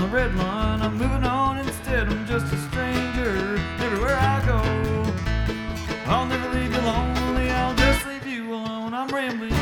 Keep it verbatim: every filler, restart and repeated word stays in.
the red line. I'm moving on instead, I'm just a stranger everywhere I go. I'll never leave you lonely, I'll just leave you alone. I'm rambling